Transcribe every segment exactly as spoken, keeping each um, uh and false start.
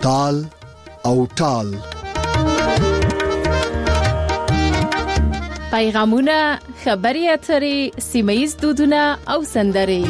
تال او ټال. پیغامونه، خبري اترې، سیمه‌یز دودونه او سندرې.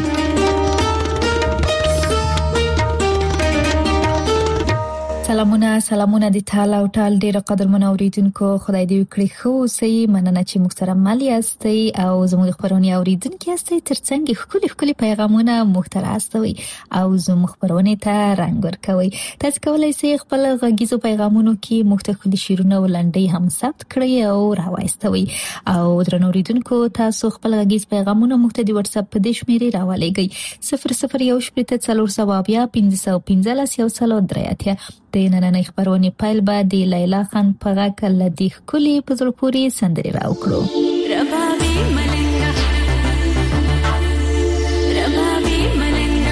سلامونه سلامونه د ټال او ټال ډیره قدرمن اوریدونکو، خدای دې وکړي خو سي مننه چې موږ سره مل یاستئ او زموږ خبرونه اوریدونکو یاستئ. ترڅنګ خولي خولي پیغامونه محترم استوي او زموږ خبرونه ته رنگ ورکوي. تاسو کولای شئ خپل غږیزو پیغامونو کې مختلف شیرونه ولنډي هم ثبت کړئ او راوایستوي. او درنو اوریدونکو، تاسو خپل غږیز پیغامونه موږ ته د واتس اپ په دې شمیرې راولېږئ صفر صفر یو شپږ څلور سوه بیا پنځه پنځه یو سل درې. د نننۍ خبرونې پیل به د لیلا خان په غږ لدی خولي په زړه پورې سندري راوکړو. ربابي ملنګا ربابي ملنګا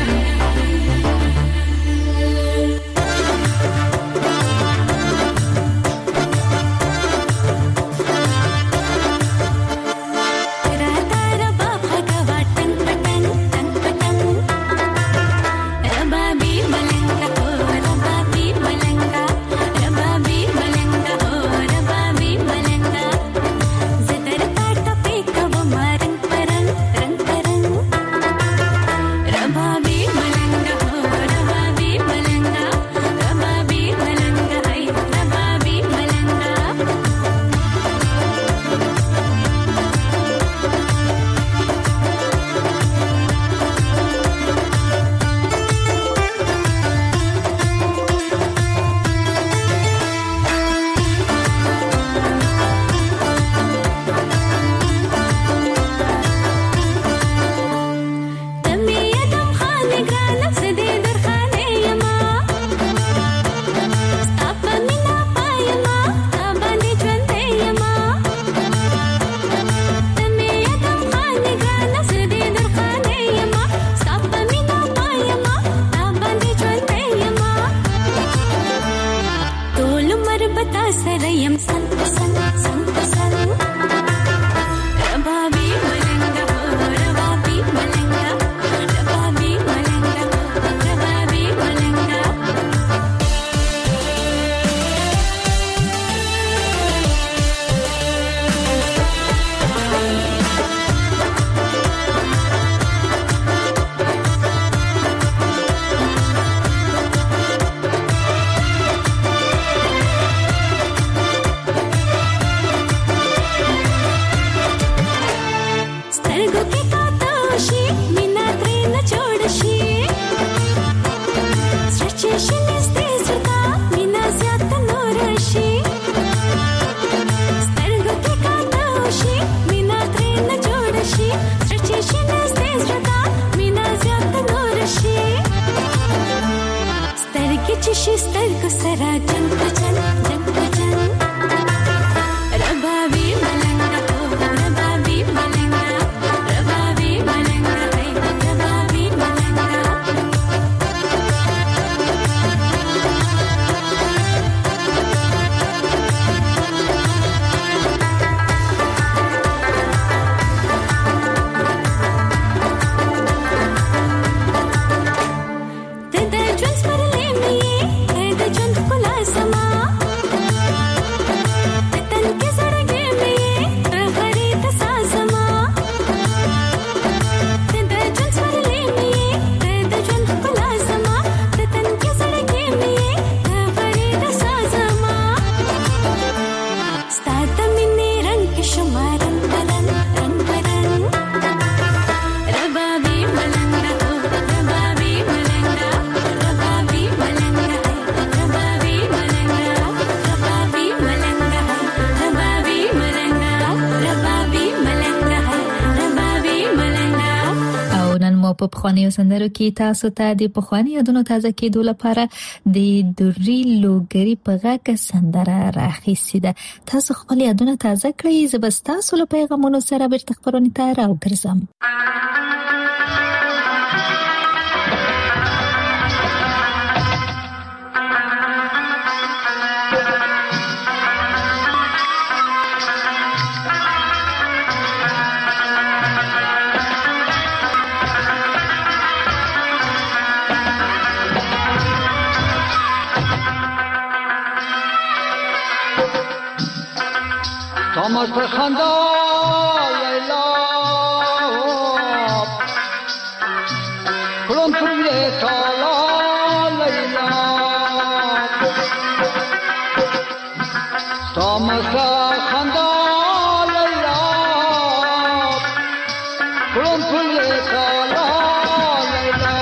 په پخوانیو سندرو کې تاسو ته د پخوانی یادونو تازه کېدو لپاره د دوري لوګری په غږ سندره راخیستې ده. تاسو خپل یادونه تازه کړئ. زه به تاسو له پیغامونو سره بیرته خبرونه ته راوګرځم. مست خندا لیلا کلون توی سالا لیلا تا مست خندا لیلا کلون توی سالا لیلا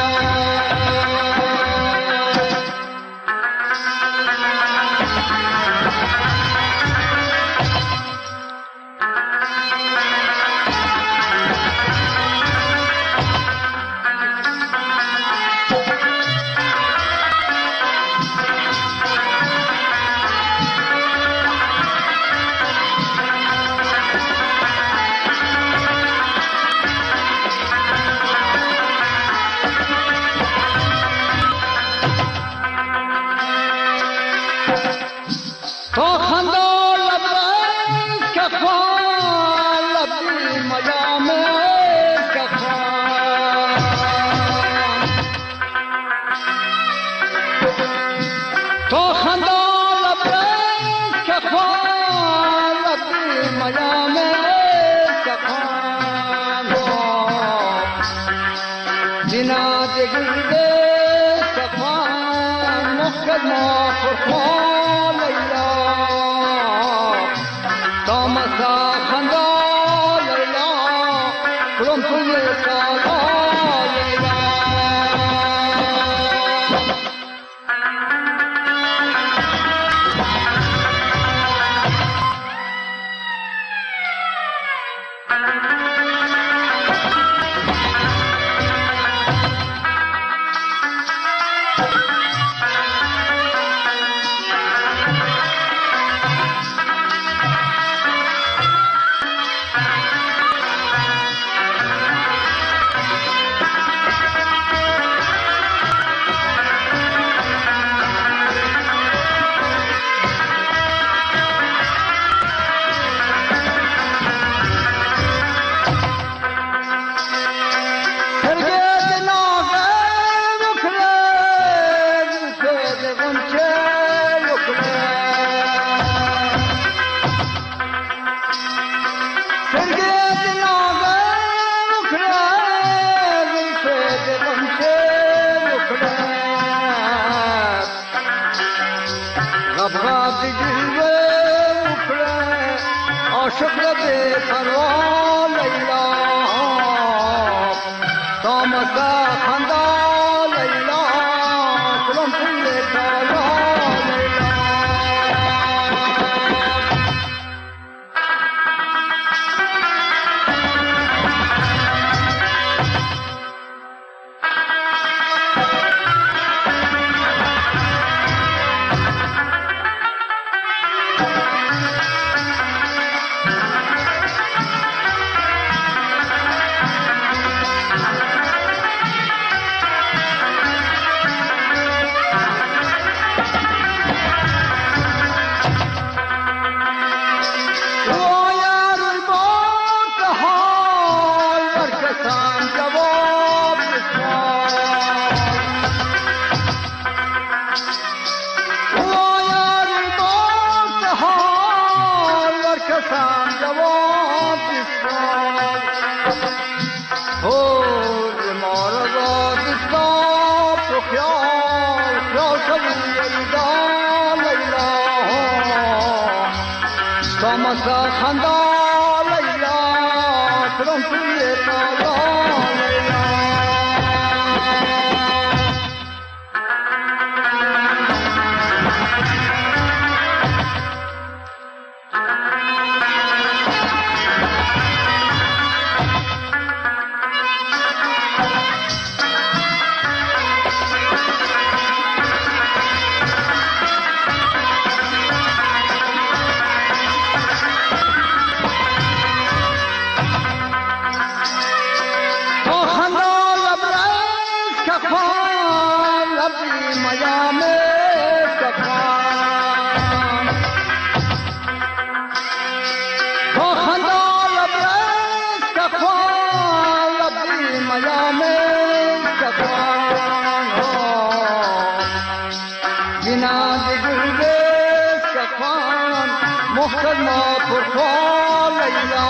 مختل ما پرخوا لیلا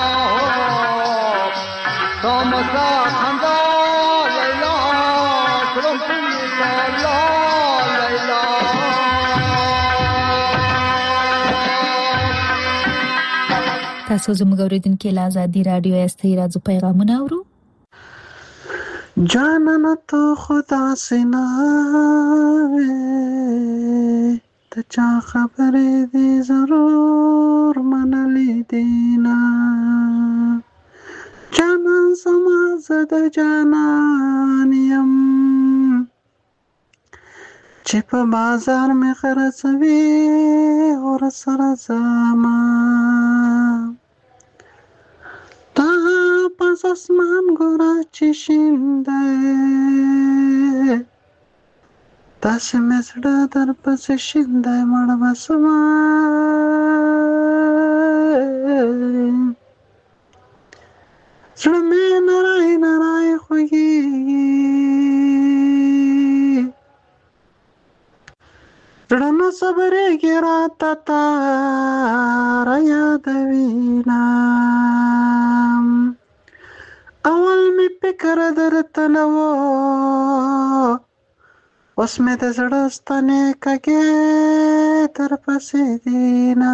تامسا خندا لیلا کرم لیلا لیلا تاسو زموږ اوریدونکو له آزادي رادیو استي راځو پیغامونه اورو. جانانه تو خدا سینا ته چا خبرې دې ضرور منلې دینا جانان زما زه د جانان یم چې په بازار مې خرڅوي اور سره زما تا پس اسمان ګورا چې شینده تاسې مې زړه در پسې شینده مړ بسما زړه مې نرای نرای خوږېږي زړه نه صبرېږي راته تاره یادوینه اول می فکر درته نه و اوس مې د زړه ستنې کږې تر پسې دینه.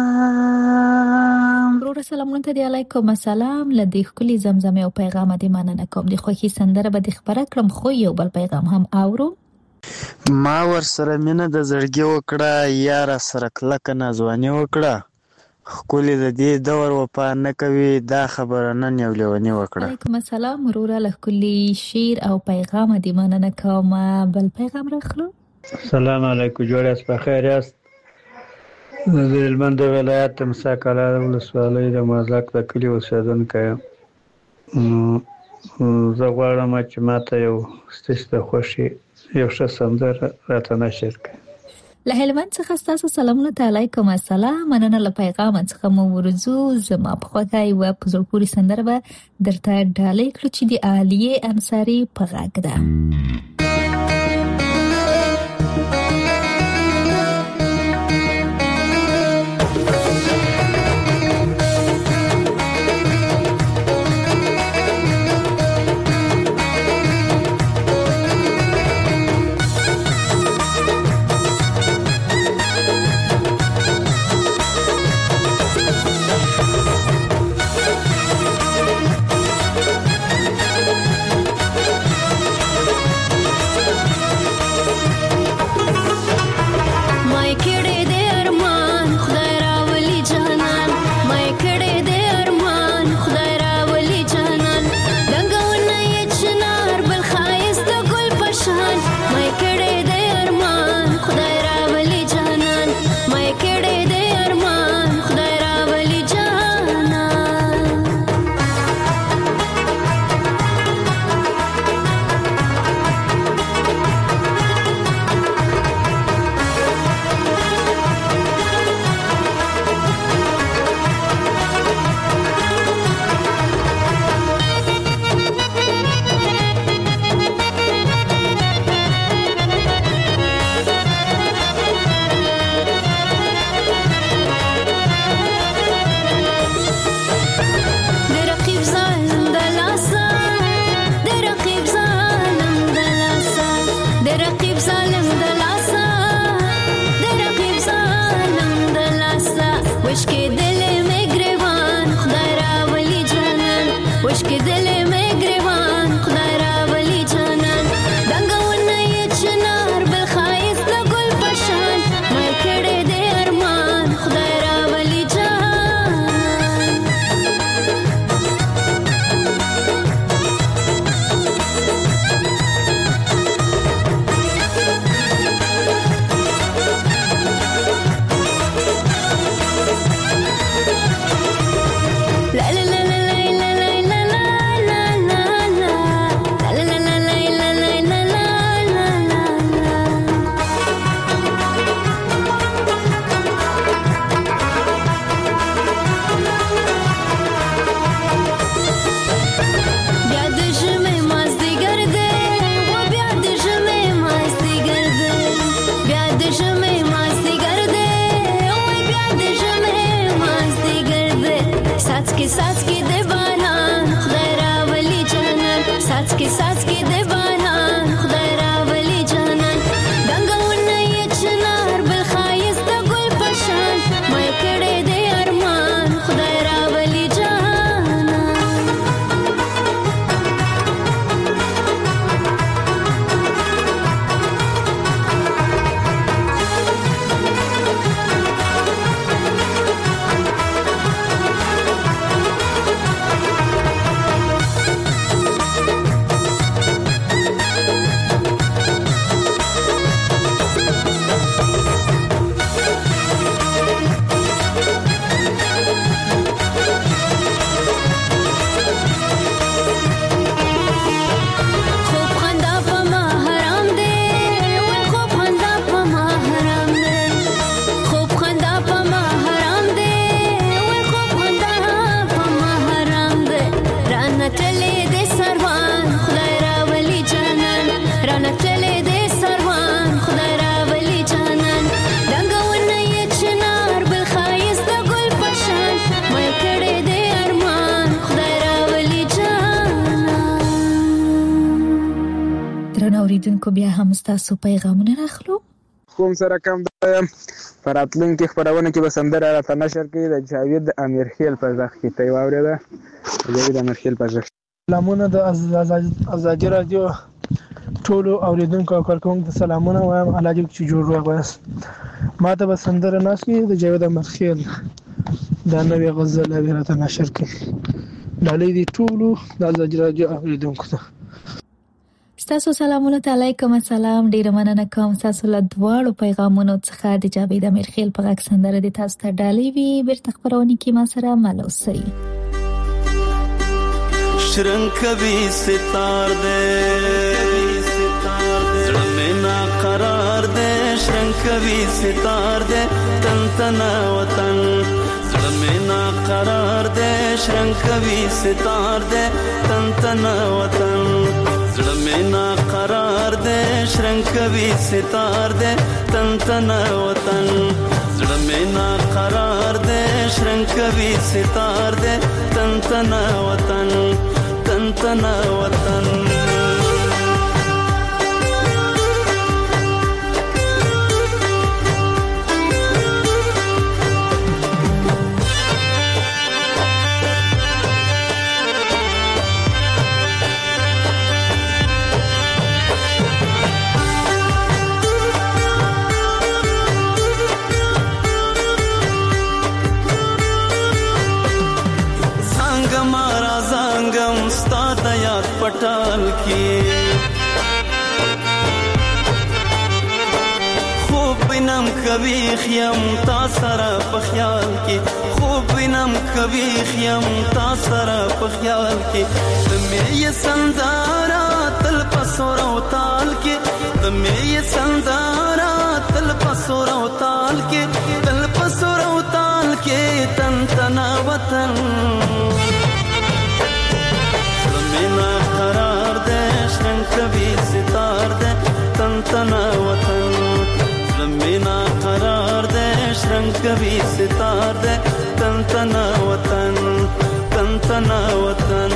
وروره سلامونه ته دی، علیکم السلام. له دې ښکلي زمزمې او پیغامه دې مننه کوم. د خوښۍ سندره به دې خپره کړم، خو یو بل پیغام هم اورو. ما ور سره مینه د زړګي وکړه، یاره سره کلکه نازواني وکړه، خکولی د دې دور وپا نه کوي، دا خبره نن یو لیونی وکړه. علیکم السلام وروره، له ښکلي شعر او پیغامه دې مننه کوم. بل پیغام راخلو. سلام علیکم، جوړ یاست، په خیر یاست؟ د هلمند ولایت مسا کلا ولسوالۍ د مازاک د کلي اوسېدونکی یم. زه غواړم چې ماته یو ستاسو د خوښې یو ښه سندره راته نشر کړئ. له هلمند څخه ستاسو سلامونه ته علیکم السلام. مننه له پیغام څخه مو ورځو. زما په خوښه یوه په زړه پورې سندره به درته ډالۍ کړو چې د عالیه انصاري په غږ ده. ګران اوریدونکو بیا هم تاسو پیغامونه راخلو. کوم سره کم د فراتلونکو خبرونه کې به سندره راته نشر کړي د جاوید امیرخیل په ځخ کې ته واورېده جاوید امیرخیل په ځخ. سلامونه د ازادي رادیو ټولو اوریدونکو او کارکونکو ته سلامونه وایم. الله دې چې جوړ وغواړي. ما ته به سندره ناس کې د جاوید امیرخیل دا نوې غزل راته نشر کړي. ډالۍ دې ټولو د ازادي رادیو اوریدونکو ته. ستاسو سلامونه ته علیکم السلام. ډیره مننه کوم تاسو له دواړو پیغامونو څخه. د جاوید امیرخیل په غږ سندره د تاسو ته ډالۍ وي. بیرته خبرونه کې ما سره مل اوسئ. شرنګ کوي ستار دې زړه مې نا قرار دې شرنګ کوي ستار دې تن تن وطن زړه مې نا قرار دې شرنګ کوي ستار دې تن تن وطن زړه مې نا قرار دې شرنګ کوي ستار دې تن تن وطن زړه مې نا قرار دې شرنګ کوي ستار دې تن تن وطن تن تن وطن. پټال کې خوب بنم کوي خیم تا سره په خیال کې خوب بنم کوي خیم تا سره په خیال کې د مې سندارا تل پسور او تال کې د مې سندارا تل پسور او تال کې تل پسور او تال کې تن تن وطن قرار دې شرنګ کوي ستار دې تن تن وطن زمینا قرار دې شرنګ کوي ستار دې تن تن وطن تن تن وطن.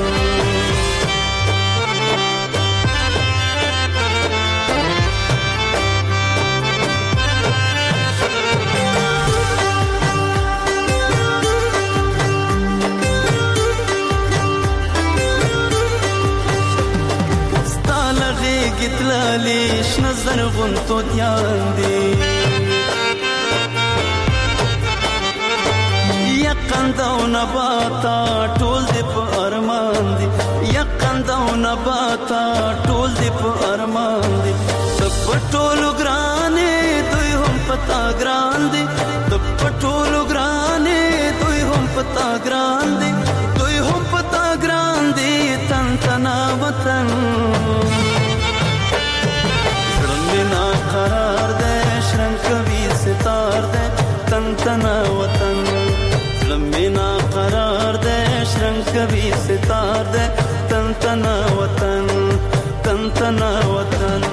گتلالیش نظر غنتو دیان دی یقنده و نباتا ټول دی په ارمان دی یقنده و نباتا ټول دی په ارمان دی د پټولو ګرانې دوی هم پتا ګران دی د پټولو ګرانې دوی هم پتا ګران دی دوی هم پتا ګران دی تن تن وطن قرار دې شرنګ کوي ستار دې تن تن وطن زمینا قرار دې شرنګ کوي ستار دې تن تن وطن تن تن وطن.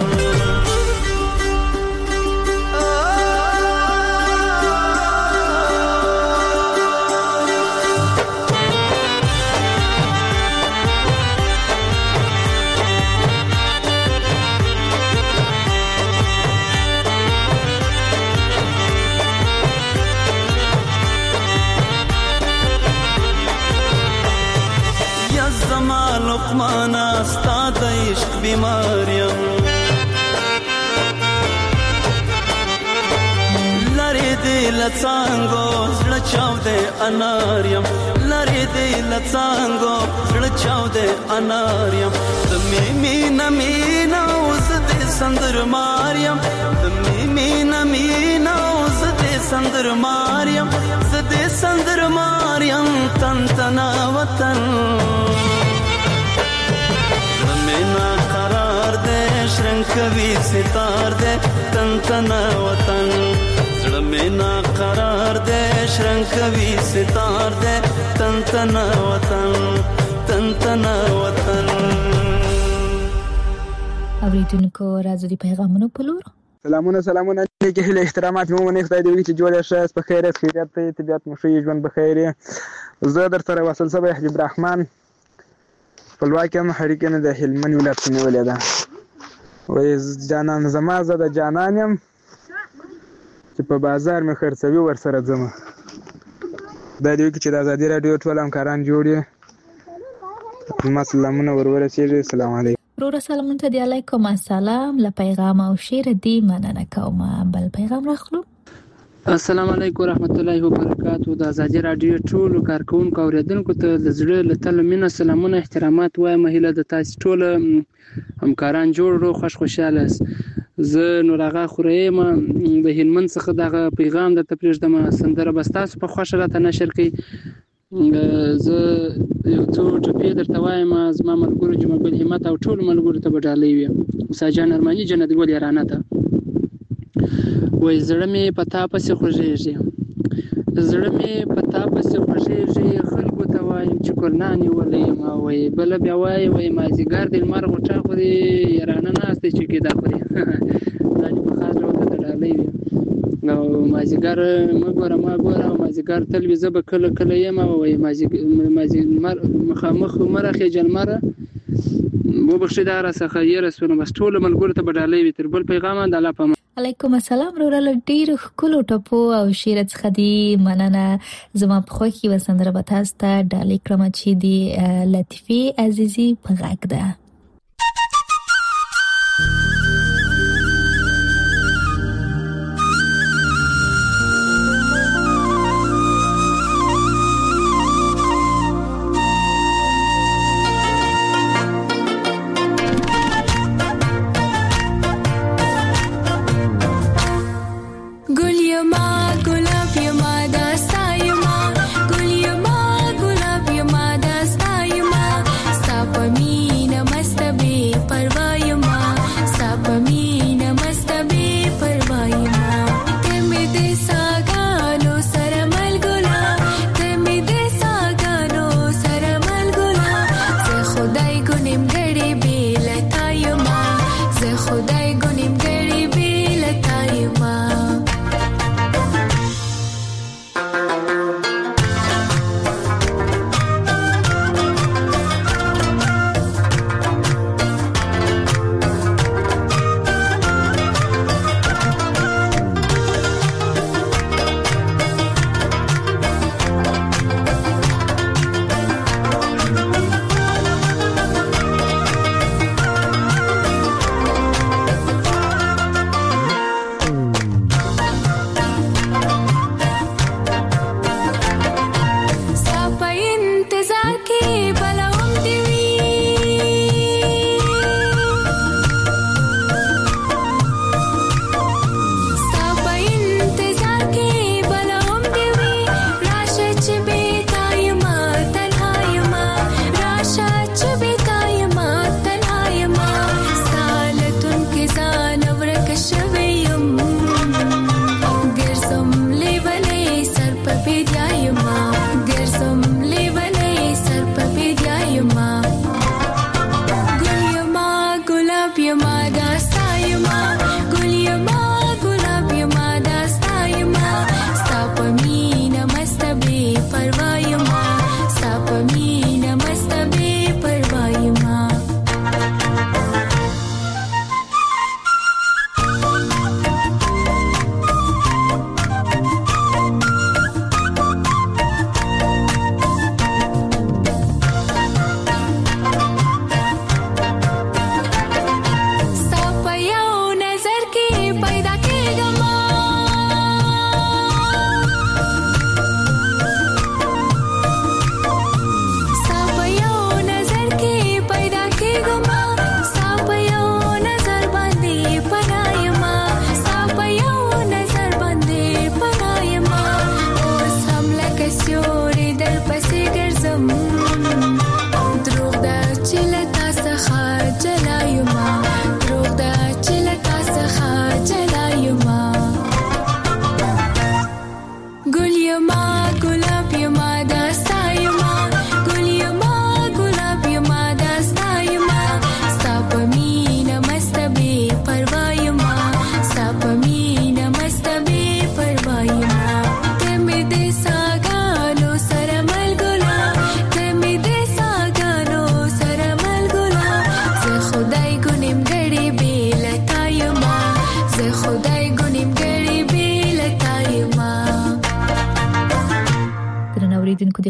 لقمانا ستا د عشق بیماریم لری دی لڅانګو زړه چاو دې اناریم لری دی لڅانګو زړه چاو دې اناریم د می مینا مینا اوس دې سندر ماریم د می مینا مینا اوس دې سندر ماریم ز دې سندر ماریم تن تن وطن زمینا قرار دې شرنګ کوي ستار دې تن تن وطن زمینا قرار دې شرنګ کوي ستار دې تن تن وطن تن تن وطن. اوریدونکو راځي د پیغامونو په لور. سلامونه سلامونه لیکي هله احترامات مو منې خدای دې چې جوړ شې په خیرت خیرت ته طبيعت مو شي ژوند بخیر. زه در سره وصل صبح حبیب الرحمن خپلواکي هم حریکنه د هلمند ولایت نیولې ده. وای جانان زما زه د جانان یم چې په بازار مې خرڅوي ورسره ځمه. دا دی چې د ازادي راډیو ټول همکاران جوړ یې ما سلامونه ور ورسېږي. السلام علیکم. ورور سلامونه ته دی. علیکم السلام. له پیغام او شعر دی مننه کوم. بل پیغام راخلو. السلام علیکم ورحمت الله وبرکاتو. د ازادي راډیو ټول کارکونکو اوریدونکو ته د زړه له تله مینه سلامونه احترامات وایم. هیله د تاسو ټول همکاران جوړ رو خوش خوشاله. زه نورغه خوریم د هلمند څخه دغه پیغام د تپریږدم. سندره بستاسو په خوښه راته نشر کړئ. زه یو څو ټپې درته وایم. زما ملګرو جمعګل همت او ټول ملګرو ته به ډالۍ وي. موسی جان ارماني جنت ګل یارانه ته وای زړه مې په تا پسې خوږېږي، زړه مې په تا پسې خوږېږي، خلکو ته وایم چې کورنا نیولی یم. وای بله بیا وایي وای مازدیګر د لمر غوټه خوري یارانه ناست دی چې کېدا خوري. دا دې په خاص ډول ته ډالۍ وي. او مازدیګر مه ګوره ما ګوره او مازدیګر تل وي. زه به کله کله یم وای مازدیګر مخامخ مه راخېږه لمره وبخښئ دا راڅخه یېره سوله. بس ټولو ملګرو ته به ډالۍ وي. تر بل پیغامه د الله په امان. علیکم السلام. وروره ډېرو ښکلو ټپو او شعر څخه دي مننه. زما په خوښ یوه سندره به تاسو ته ډالۍ کړم چې د لطیفې عزیزي په غږ ده.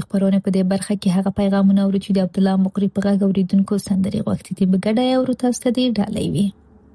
د خبرونه په دې برخه کې هغه پیغامونه اوري چې د عبد الله مقری په غږ اوریدونکو سندري غوښتي دي بګډه او تاسو ته دی ډالۍ وي.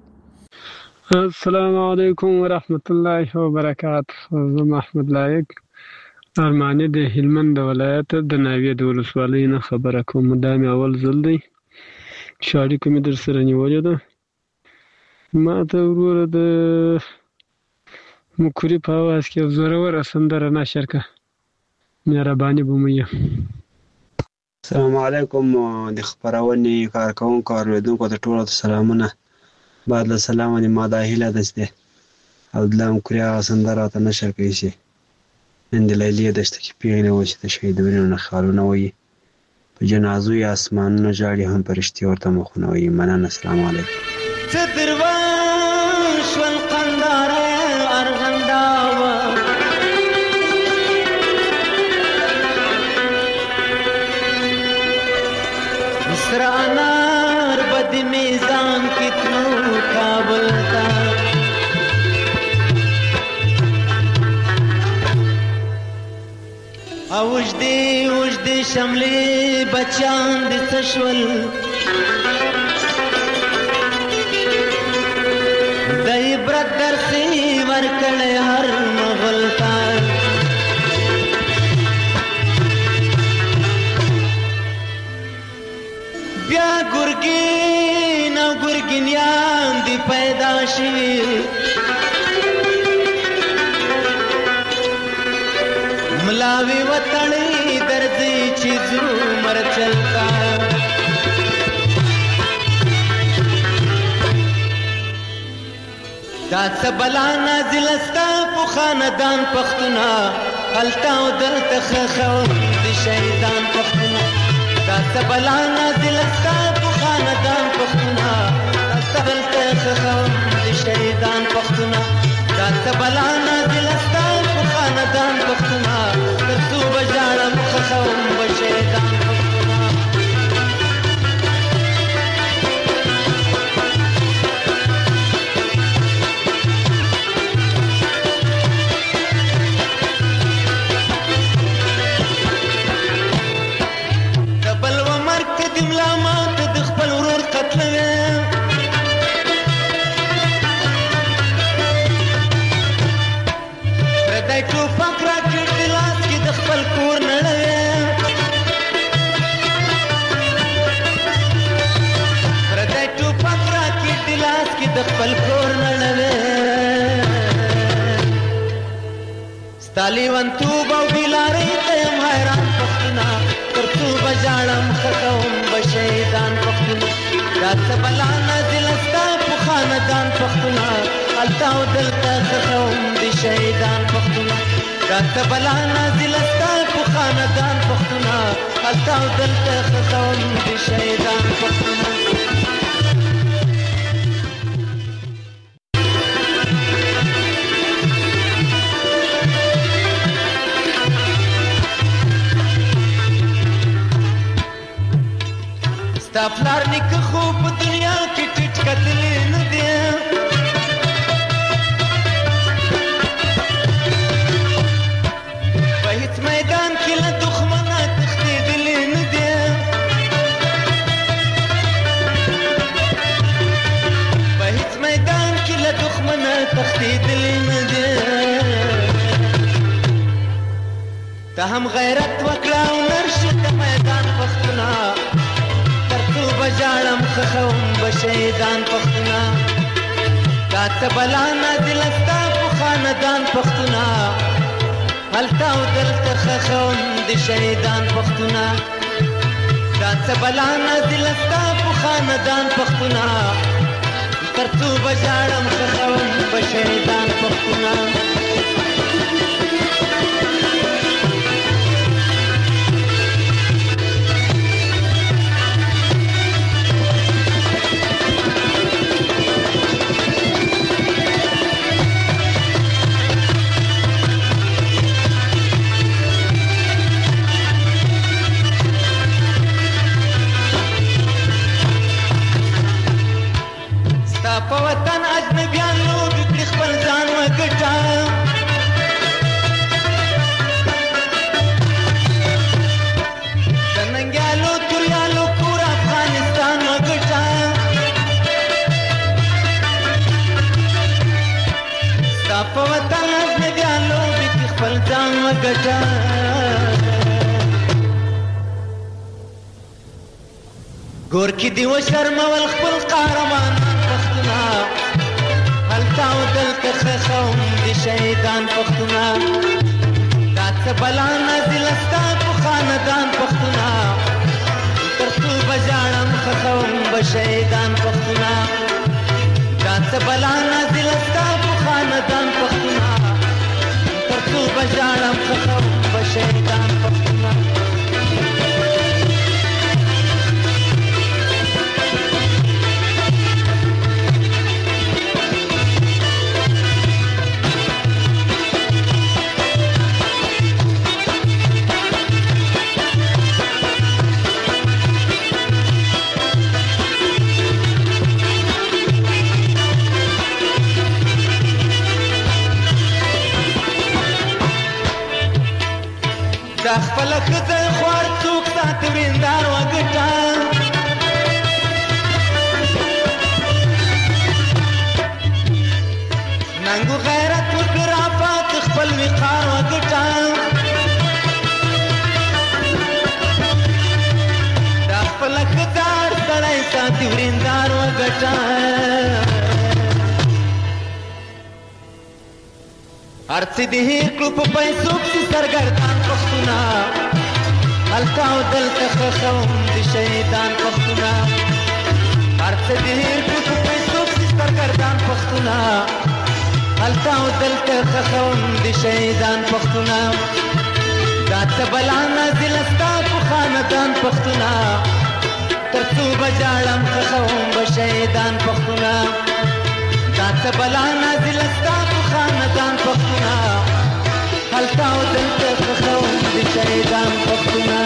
السلام علیکم ورحمت الله وبرکاته. زه محمد لایق ارمانی د هلمند ولایت د ناوې د ولسوالۍ نه خبره کوم. دا مې اول ځل دی چې اړیکه مې در سره نیولې ده. ما ته وروره د مقری په اواز کې زوروره سندره نشر کړه مهرباني به مو وي. السلام علیکم د خبرونې کارکوونکو اوریدونکو ته ټولو ته سلامونه. بعد له سلامه د ما دا هیله ده چې عبد الله مقری هغه سندره راته نشر کړی شي. نن د لیلې دشته کې پیغلې وه چې د شهیدونو نه خالونه وایي په جنازو یې اسمانونه ژاړي هم په رښتیا ورته مخونه وایي. مننه. السلام علیکم. څه دروان شول قنداره ارغنداوه مصر انار بد میزان کتنو کابل تا اوجدی اوجدی شملی بچان د تشول د عبرت درسي ورکړی هر مغل تا بیا ګرګین او ګرګینیان دی پیدا شوي ملاوی وطنی درځي چې زرو مر چلتا دا څه بلا نازل استا په خاندان پښتونه هلته او دلته خخو د شهیدان پښتونه دا څه بلا نازل استا په خاندان پښتونه هلته دلته خخو د شهیدان پښتونه دا څه بلا نازل استا په خاندان پښتونه ترڅو بجاړم خخو د شهیدان خپل کور نړوي ستالي ونتوب او بلاري ته حیران پښتنا ترڅو بجاړم خکوم بشهیدان پښتنا دا څه بلا نازل استا په خاندان پښتنا التا او دلته خکوم د شهیدان پښتنا دا څه بلا نازل استا په خاندان پښتنا التا او دلته خکوم د شهیدان پښتنا دا پلار نیکه خو په دنیا کې ټیټ کتلی نه دی په هیڅ میدان کې له دښمنه تښتېدلی نه دی په هیڅ میدان کې له دښمنه تښتېدلی نه دی ته هم غیرت وکړه او نرشه د میدان پښتونه بجاړم خخوم بشهیدان پښتونه دا څه بلا نازل استا په خاندان پښتونه هلته او دلته خخوم د شهیدان پښتونه دا څه بلا نازل استا په خاندان پښتونه ترڅو بجاړم خخوم بشهیدان پښتونه په وطن اجنبیان لوبې کړي خپل ځان وګټه دا په وطن اجنبیانو دي خپل ځان وګټه ګور کې دی و شرمول خپل قهرمان پښتونه هلته او دلته خښوم د شهیدان پښتونه دا څه بلا نازله ستا په خاندان پښتونه تر څو به ژاړم خښوم به شهیدان پښتونه دا څه بلا نازله ستا په خاندان پښتونه تر څو به ژاړم خښوم به شهیدان پښتونه دا خپل خزه خوار څوک ساتي وریندار وګټه ننګو غیرت وکړه آفات خپل وقار وګټه دا خپل خزه سړی ساتي وریندار وګټه ارڅ دې کړو په پیسو کې سرګردان پښتونه هلته او دلته خښوم د شهیدان پښتونه ارڅ دې کړو په پیسو کې سرګردان پښتونه هلته او دلته خښوم د شهیدان پښتونه دا څه بلا نازله ستا په خاندان پښتونه تر څو به ژاړم خښوم به شهیدان پښتونه دا څه بلا نازله ستا په خاندان پښتونه هلته او دلته خښوم د شهیدان پښتونه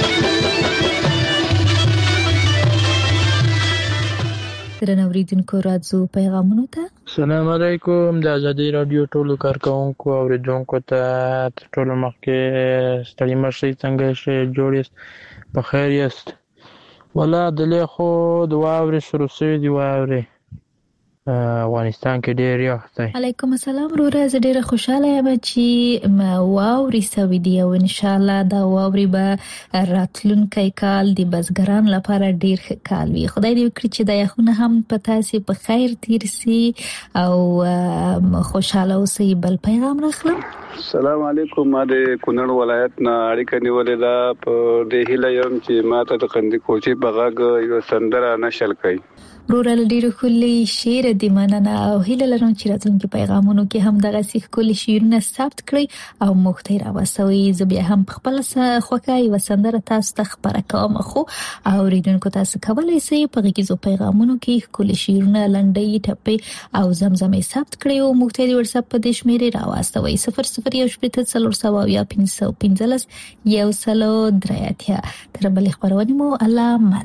درنو اوریدونکو راځو پیغامونو ته. السلام علیکم. د ازادي رادیو ټولو کارکونکو او اوریدونکو ته تر ټولو مخکې ستړي مه شئ، څنګه شئ، جوړ یاست، په خیر یاست؟ والله دلې خو د واورې شروع شوې دي، واورې افغانستان کې ډېر یخ دی. علیکم السلام وروره، زه ډېره خوشحاله یم چې واورې سوي دي او انشاءالله دا واورې به راتلونکی کال د بزګرانو لپاره ډېر ښه کال وي. خدای دې وکړي چې دا یخونه هم په تاسې په خیر تیر سي او خوشحاله اوسئ. بل پیغام راخلم. السلام علیکم. ما د کونړ ولایت نه اړیکه نیولې ده. په دې هیله یم چې ما ته د قندي کوچي په غږ یو سندره نشل کوي. وروره ډېر ښکلي شعر دې مننه او هیله لرم چې راتلونکي پیغامونو کې هم دغسې ښکلي شعرونه ثبت کړئ او موږ ته یې راوسوئ. زه بیا هم په خپله خوښه یوه سندره تاسو ته خپره کوم، خو اورېدونکو تاسو کولی شئ په غږیزو پیغامونو کې ښکلي شعرونه، لنډۍ، ټپې او زمزمې ثبت کړئ او موږ ته یې د وټساپ په دې شمېرې راواستوئ صفر صفر یو شپېته څلور سوه اویا پنځه سوه پنځلس یو سلو درې اتیا. تر بلې خپرونې مو الله مل.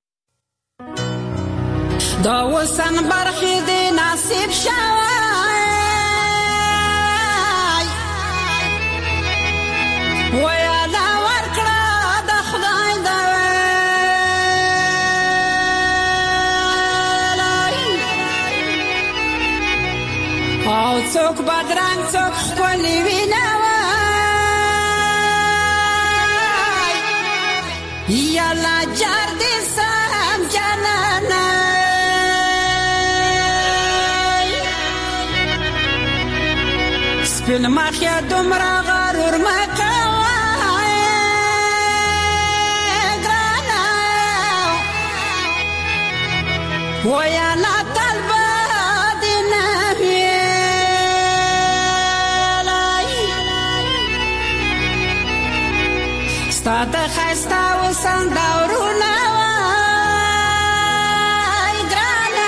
دا وسن برخی دی نصیب شوی ویالا ورکړه د خدای دا او څوک بدرنګ څوک ښکلي وینه یالا جار دې سم جانانه سپین مخیا دومره غرور مکوه ګرانه ویالا طلبه دې نه ویلی ستا د ښایسته وسن دورونه وای ګرانه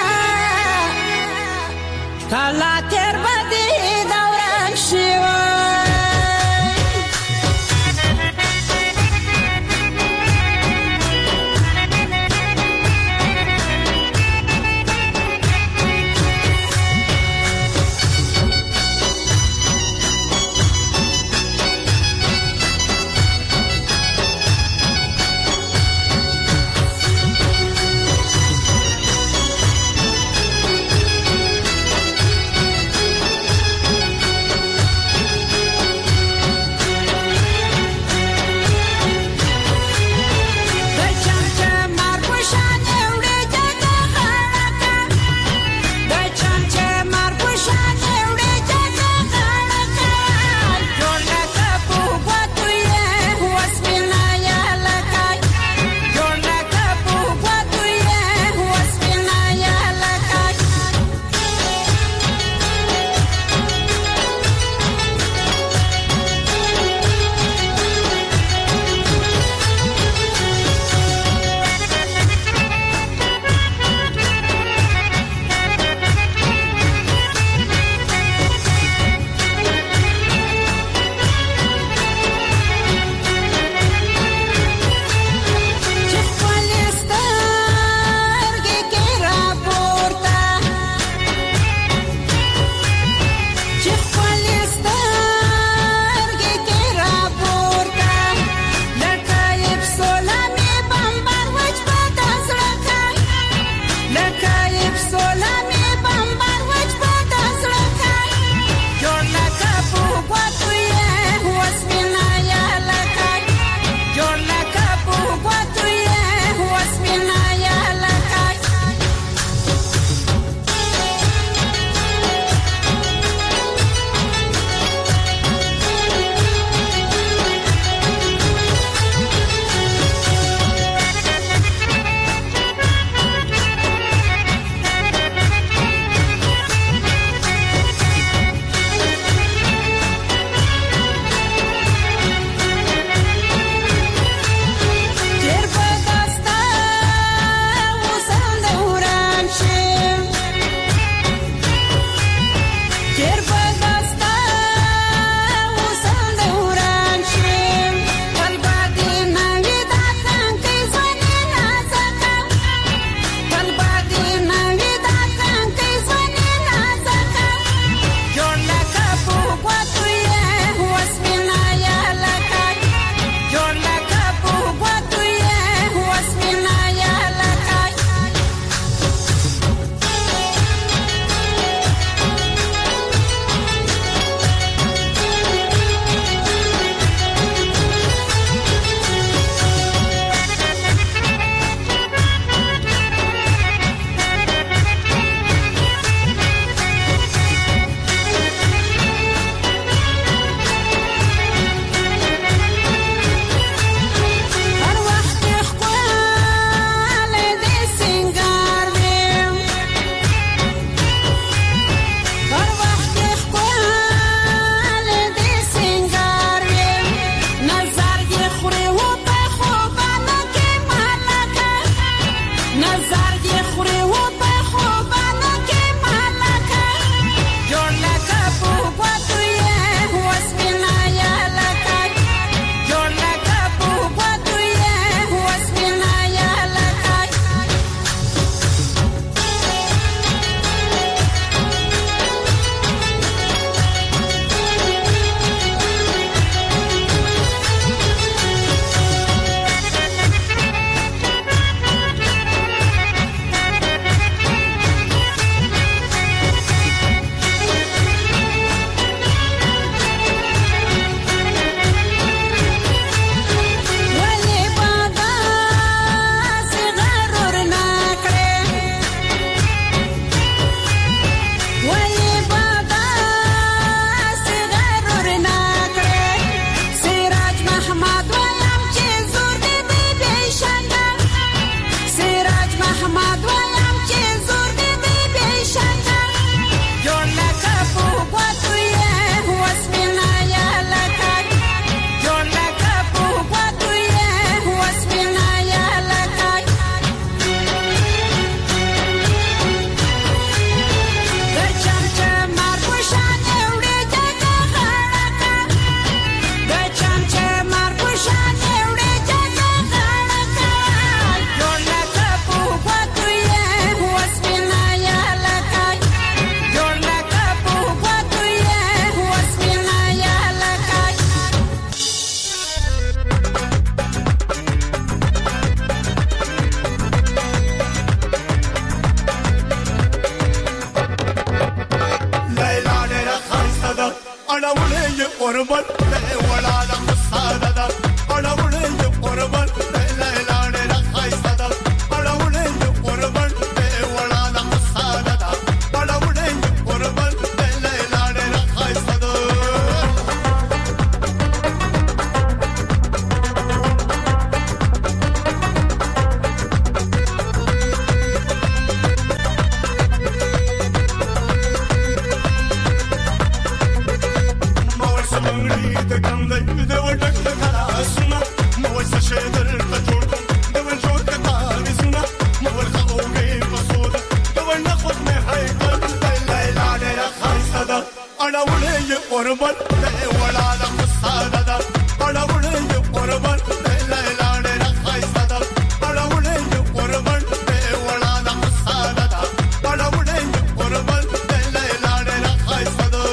کله تېر به دې قربان دی ولاله مساده ده اړولې قربان دی لاله راخایسته ده اړولې قربان دی ولاله مساده ده اړولې قربان دی لاله راخایسته ده قربان دی ولاله مساده ده اړولې قربان دی لاله راخایسته ده اړولې قربان دی ولاله مساده ده اړولې قربان دی لاله راخایسته ده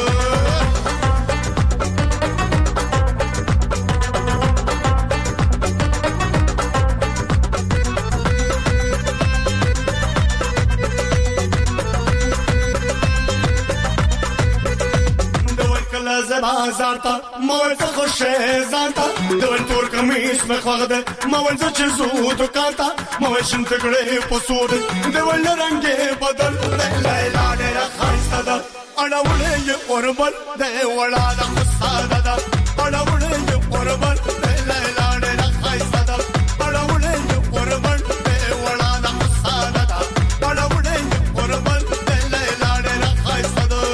بازار تا مول ته خوشې ځانتا د تور کمیس په خوغده مول ته چې زو دکان تا مول شم تګړې په سود د ول رنگې بدل لیلا ډېر خاصه ده اړولې قربان دی ولاله مساده ده اړولې قربان دی لیلا ډېر خاصه ده اړولې قربان دی ولاله مساده ده اړولې قربان دی لیلا ډېر خاصه ده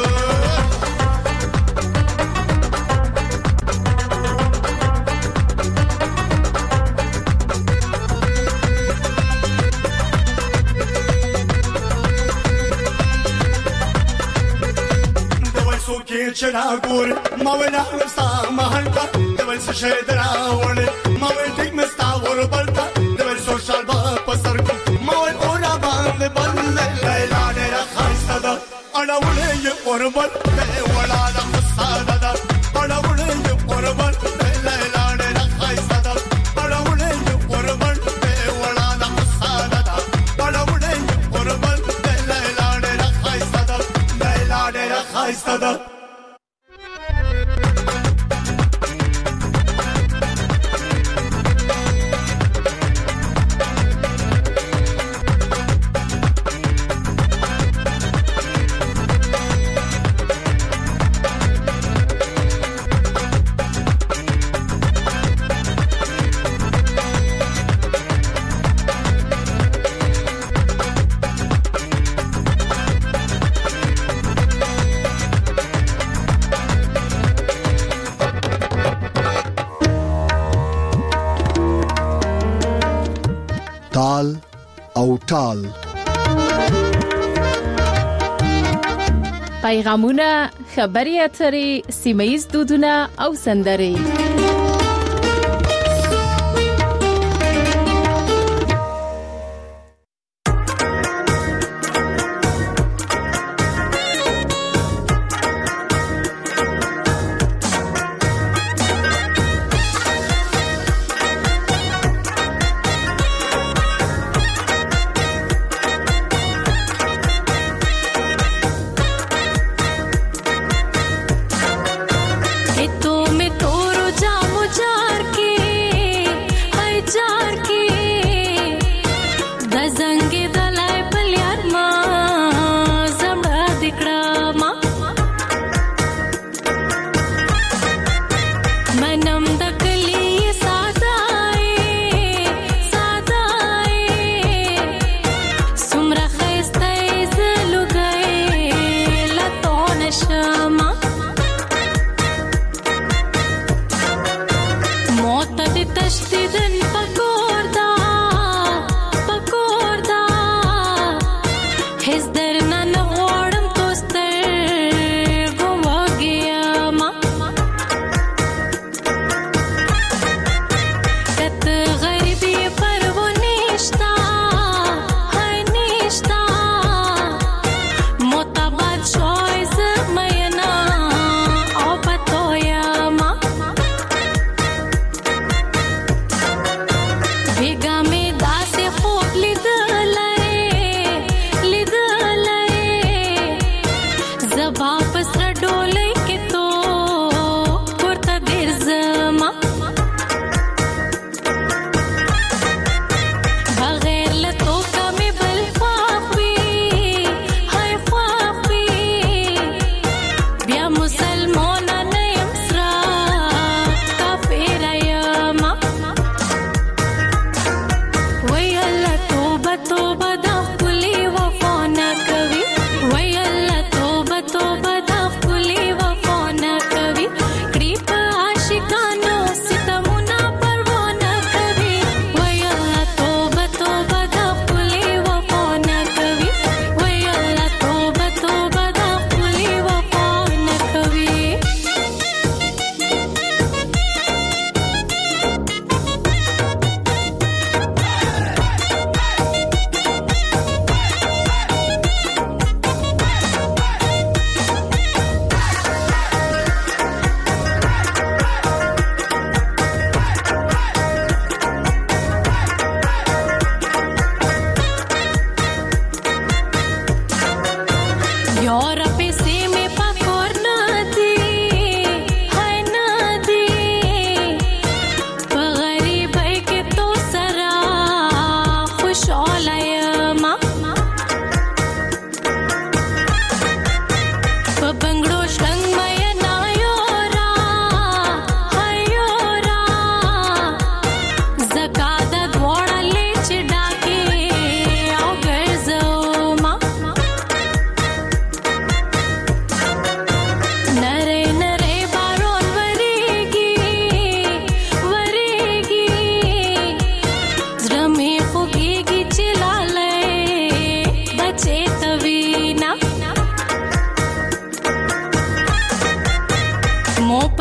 چې را ګور ما وینا وستا محل کا د ول څه شه دراول ما وی ټیک مستا ور بلتا د ول سوشل با پسر کو ما وی اورا باندې بل لیلا ډېر خاصه ده اړولې قربان دی ولاله مساده ده اړولې قربان دی لیلا ډېر خاصه ده اړولې قربان دی ولاله مساده ده اړولې قربان دی لیلا ډېر خاصه ده لیلا ډېر خاصه ده تال او ټال پیغامونه خبري اترې سیمایي دودونه او سندرې वापस डोले के तो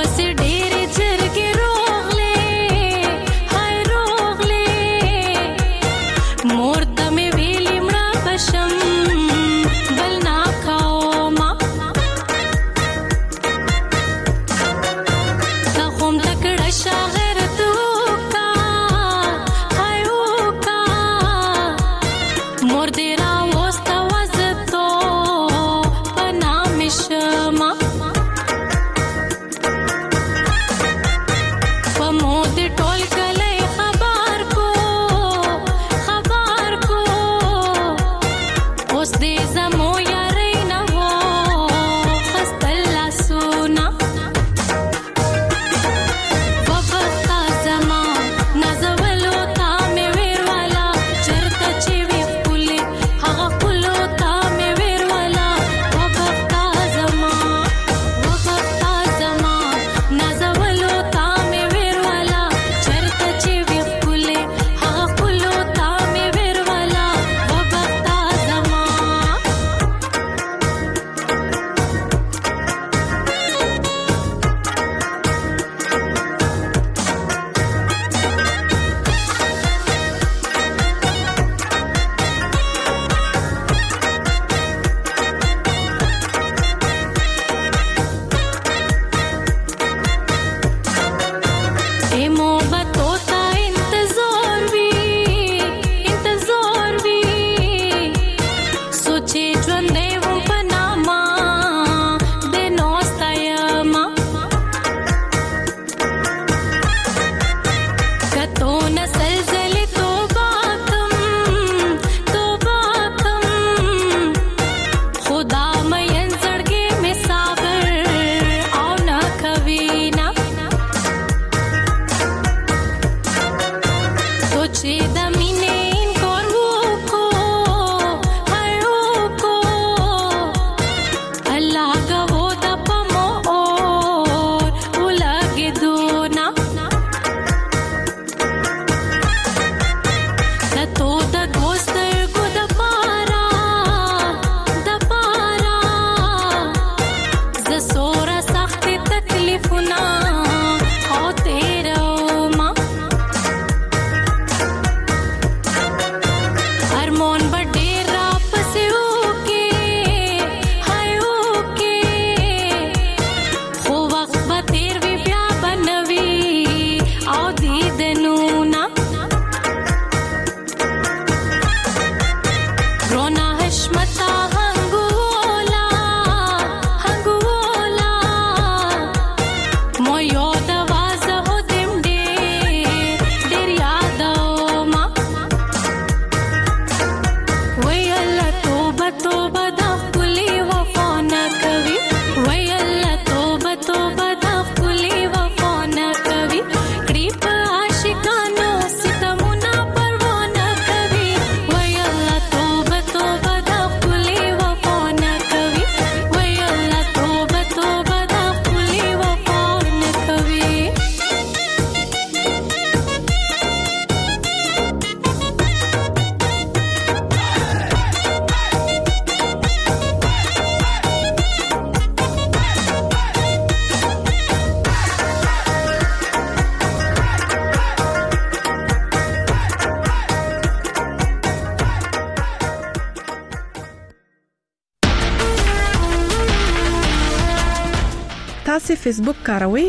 تاسو فیسبوک کاروئ؟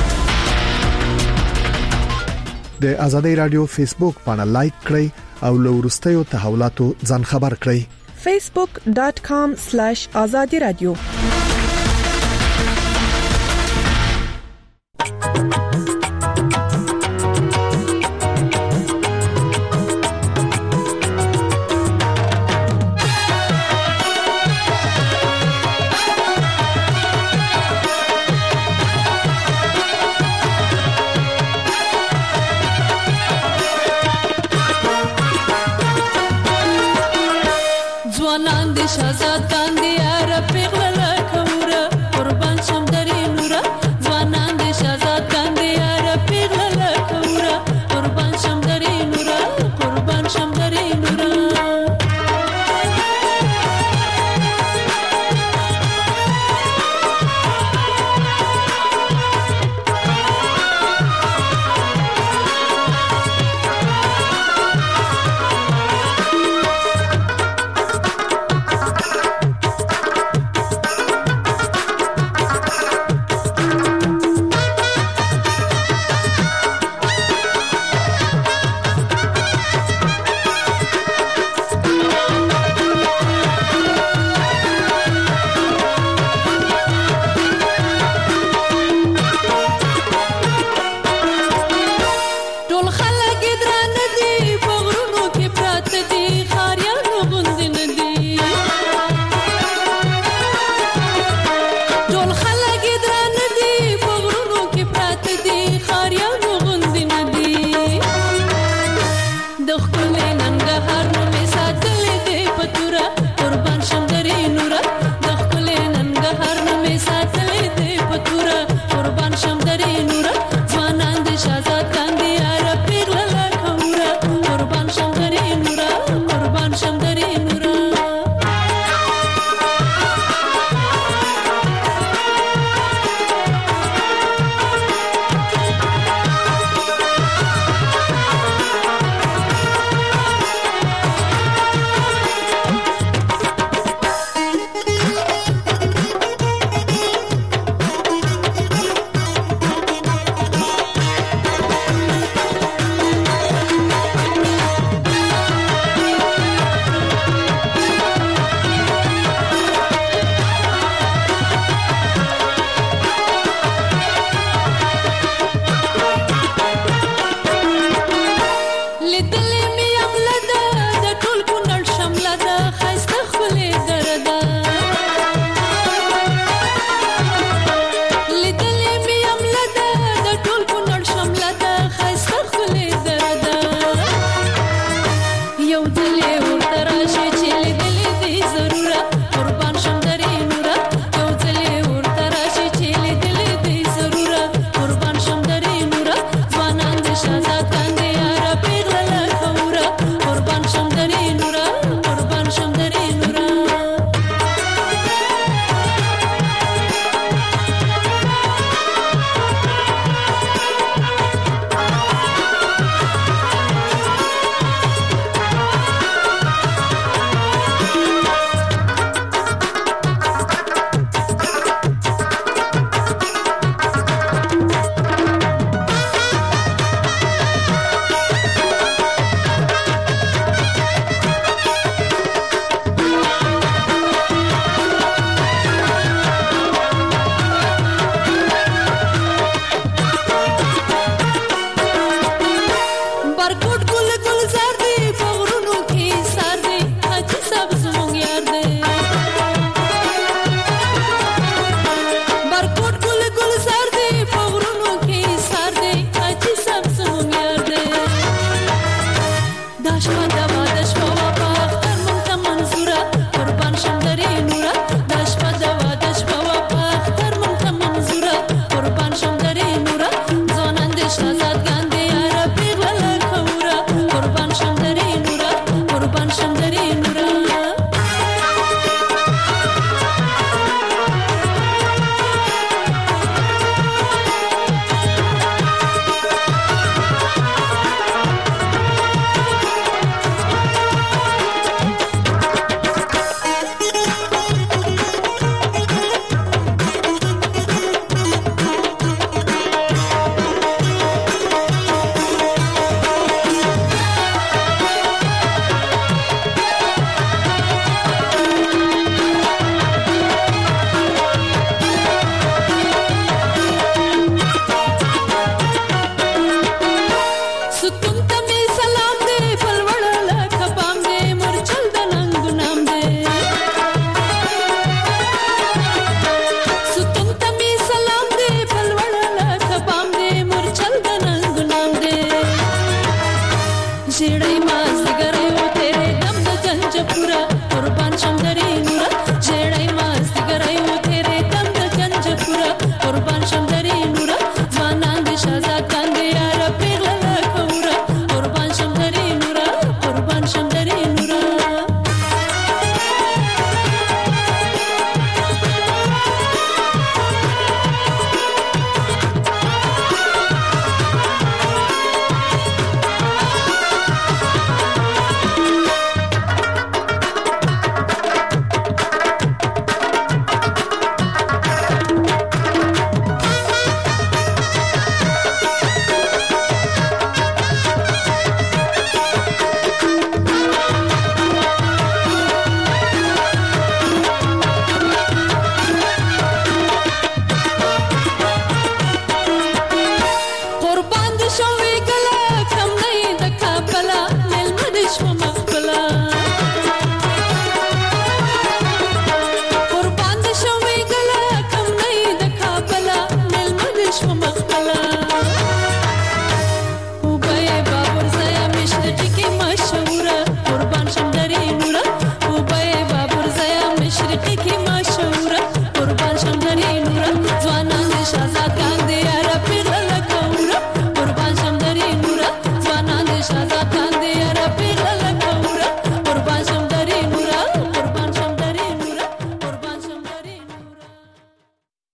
د ازادي رادیو فیسبوک باندې لایک کړئ او له ورستیو تحولاتو ځان خبر کړئ. facebook dot com slash azadi radio شهزاده